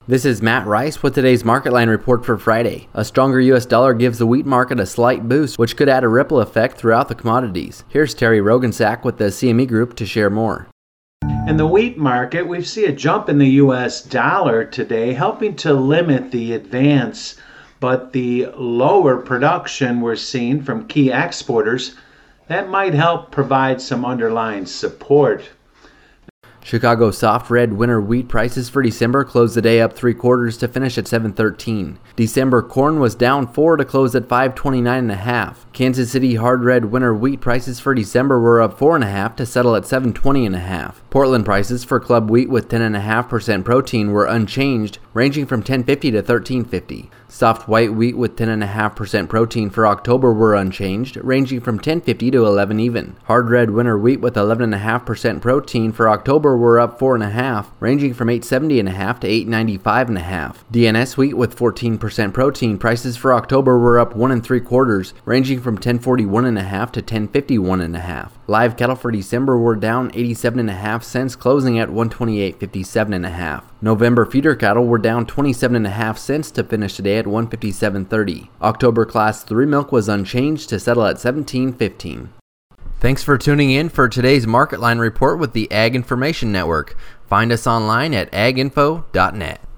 This is Matt Rice with today's Market Line report for Friday. A stronger U.S. dollar gives the wheat market a slight boost, which could add a ripple effect throughout the commodities. Here's Terry Rogensack with the CME Group to share more. In the wheat market, we see a jump in the U.S. dollar today, helping to limit the advance, but the lower production we're seeing from key exporters, that might help provide some underlying support. Chicago soft red winter wheat prices for December closed the day up 3/4 to finish at $7.13. December corn was down 4 to close at $5.29.5. Kansas City hard red winter wheat prices for December were up 4.5 to settle at $7.20.5. Portland prices for club wheat with 10.5% protein were unchanged, ranging from $10.50 to $13.50. Soft white wheat with 10.5% protein for October were unchanged, ranging from $10.50 to $11 even. Hard red winter wheat with 11.5% protein for October were up 4.5, ranging from $8.70.5 to $8.95.5. DNS wheat with 14% protein prices for October were up 1 3/4, ranging from $10.41.5 to $10.51.5. Live cattle for December were down 87.5 cents, closing at $128.57.5. November feeder cattle were down 27.5 cents to finish today at $157.30. October Class 3 milk was unchanged to settle at $17.15. Thanks for tuning in for today's Market Line report with the Ag Information Network. Find us online at aginfo.net.